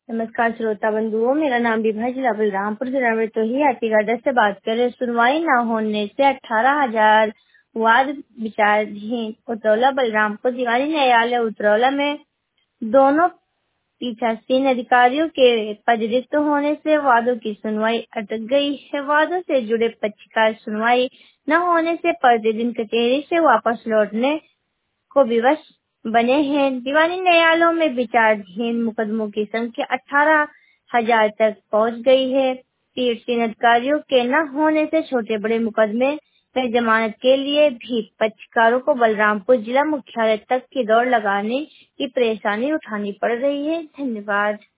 नमस्कार श्रोता बंधुओं, मेरा नाम विभा जिला बलरामपुर जिला में तो ही यात्रीगढ़ से बात करें। सुनवाई न होने से 18,000 वाद विचाराधीन। उतरौला बलरामपुर दीवानी न्यायालय उतरौला में दोनों पीठासीन अधिकारियों के पद रिक्त होने से वादों की सुनवाई अटक गई है। वादों से जुड़े पक्षकार सुनवाई न होने से प्रतिदिन कचहरी से वापस लौटने को विवश बने हैं। दीवानी न्यायालयों में विचाराधीन मुकदमों की संख्या 18,000 तक पहुंच गई है। पीठासीन अधिकारियों के न होने से छोटे बड़े मुकदमे में जमानत के लिए भी पक्षकारों को बलरामपुर जिला मुख्यालय तक की दौड़ लगाने की परेशानी उठानी पड़ रही है। धन्यवाद।